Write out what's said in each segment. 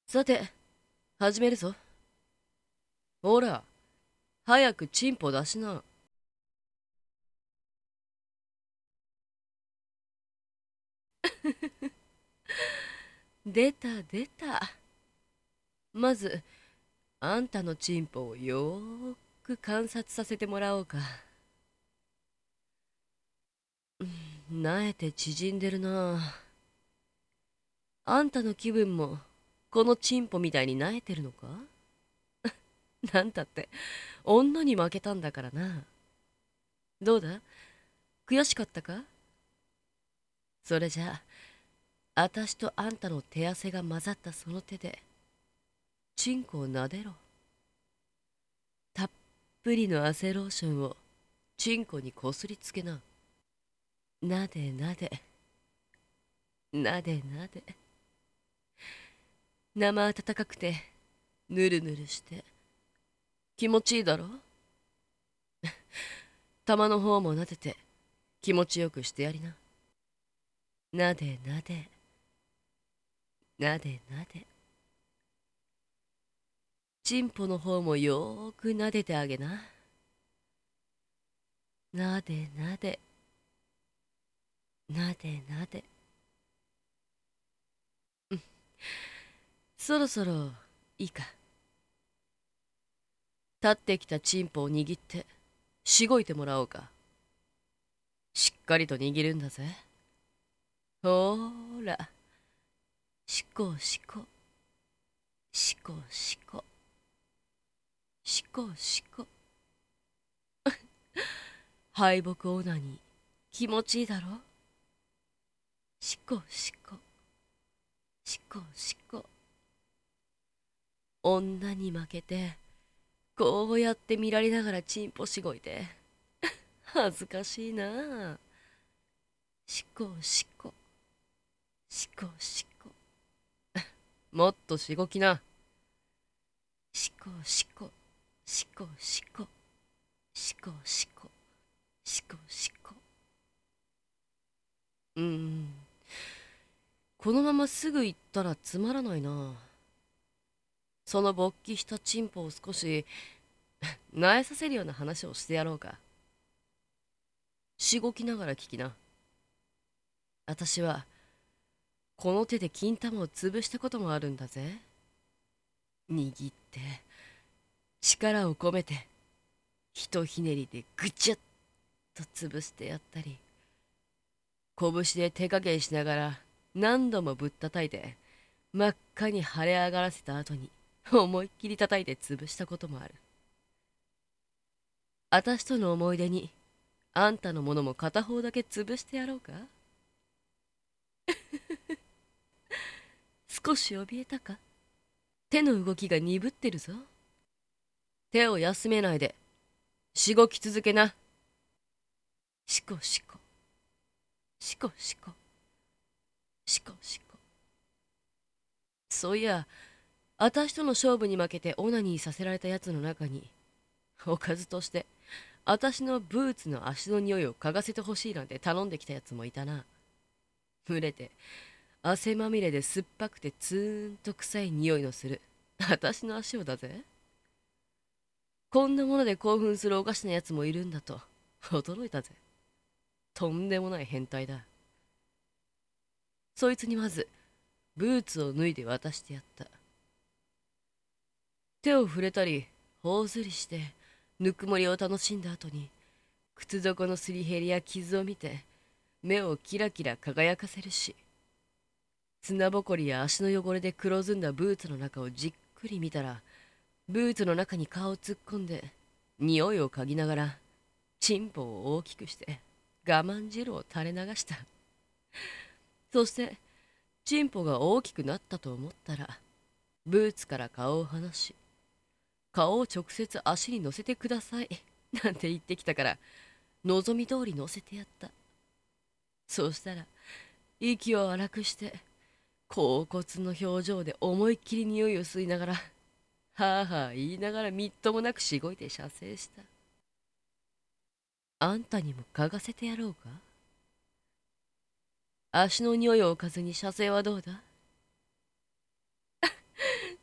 さて、始めるぞ。ほら、早くチンポ出しな。出た出た。まず、あんたのチンポをよーく観察させてもらおうか。なえて縮んでるな。あんたの気分も、このチンポみたいになえてるのか？なんたって、女に負けたんだからな。どうだ？悔しかったか？それじゃあ、あたしとあんたの手汗が混ざったその手で、チンコを撫でろ。たっぷりの汗ローションをチンコにこすりつけな。なでなで、なでなで。生温かくて、ぬるぬるして。気持ちいいだろ？玉の方もなでて、気持ちよくしてやりな。なでなで、なでなで。チンポの方もよーくなでてあげな。なでなで、なでなで。そろそろ、いいか。立ってきたチンポを握って、しごいてもらおうか。しっかりと握るんだぜ。ほーら、しこしこ、しこしこ、しこしこ。敗北オーナーに気持ちいいだろ？しこしこ、しこしこ。女に負けて、こうやって見られながらチンポしごいて、恥ずかしいなあ。しこしこ、しこしこ。もっとしごきな。しこしこ、しこしこ、しこしこ、しこしこ。うーん。このまますぐ行ったらつまらないな。その勃起したチンポを少し萎えさせるような話をしてやろうか。しごきながら聞きな。私はこの手で金玉を潰したこともあるんだぜ。握って力を込めてひとひねりでぐちゃっと潰してやったり、拳で手加減しながら何度もぶったたいて真っ赤に腫れ上がらせた後に思いっきり叩いて潰したこともある。私との思い出にあんたのものも片方だけ潰してやろうか。少し怯えたか？手の動きが鈍ってるぞ。手を休めないでしごき続けな。しこしこ、しこしこ、しこしこ。そういや、私との勝負に負けてオナニーさせられたやつの中に、おかずとして私のブーツの足の匂いを嗅がせてほしいなんて頼んできたやつもいたな。群れて汗まみれで酸っぱくてツーンと臭い匂いのする私の足をだぜ。こんなもので興奮するおかしなやつもいるんだと驚いたぜ。とんでもない変態だ。そいつにまずブーツを脱いで渡してやった。手を触れたり頬ずりしてぬくもりを楽しんだ後に、靴底のすり減りや傷を見て目をキラキラ輝かせるし、砂ぼこりや足の汚れで黒ずんだブーツの中をじっくり見たら、ブーツの中に顔を突っ込んで匂いを嗅ぎながらチンポを大きくして我慢汁を垂れ流した。そしてチンポが大きくなったと思ったら、ブーツから顔を離し、顔を直接足に乗せてくださいなんて言ってきたから、望み通り乗せてやった。そうしたら息を荒くして恍惚の表情で思いっきり匂いを吸いながら、はあはあ言いながらみっともなくしごいて射精した。あんたにも嗅がせてやろうか。足の匂いを嗅かずに射精はどうだ？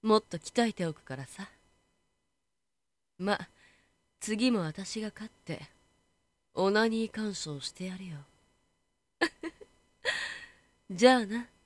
もっと鍛えておくからさ。ま、次も私が勝って、オナニー干渉してやるよ。じゃあな。